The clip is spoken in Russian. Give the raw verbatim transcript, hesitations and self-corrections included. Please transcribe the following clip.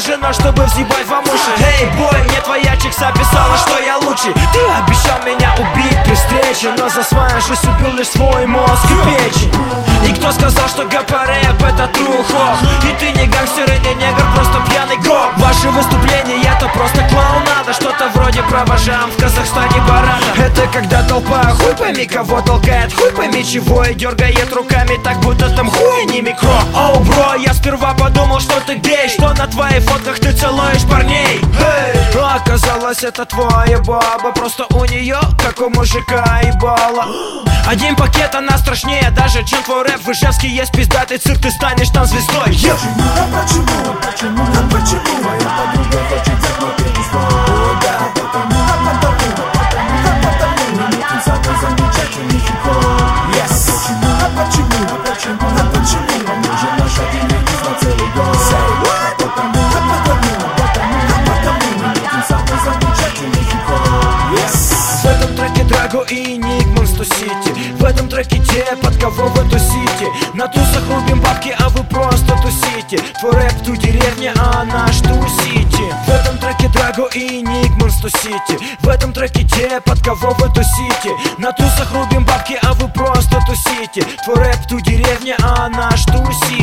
жена, чтобы взъебать вам уши. Эй, бой, мне твоя чикса писала, что я лучший. Ты обещал меня убить при встрече, но за свою жизнь убил лишь свой мозг и печень. И кто сказал, что ГП-рэп это true хоп? И ты не гангстер и не негр, просто пьяный гоп. Ваши выступления это просто клоунада, что-то вроде провожам в Казахстане барана. Это когда толпа, хуй пойми кого толкает, хуй пойми чего, и дергает руками так, будто там хуй, не микро. Оу, бро, я сперва подумал, что ты гей, что на твоих фотках ты целуешь парней. Hey! Но оказалось это твоя баба, просто у нее, как у мужика, ебало. Один пакет, она страшнее даже, чем твой рэп. В Ижевске есть пиздатый цирк, ты станешь там звездой. Yep. А почему, почему, а почему моя подруга хочет заплатить сто? Да, потому, а потому, а потому мы летим самый замечательный хип-хоп. Yes. А почему, а почему, а почему нам нужен наш один релиз на целый год? А потому, а потому, а потому, а потому мы летим самый замечательный хип-хоп. Yes. В этом треке Драго и Enigma сто City. В этом треке те, под кого вы тусите. На тусах рубим бабки, а вы просто тусите. Твой рэп ту деревня, а наш ту сити. В этом треке Драго и Enigma сто City. В этом треке те, под кого вы тусите. На тусах рубим бабки, а вы просто тусите. Твой рэп ту деревня, а наш ту сити.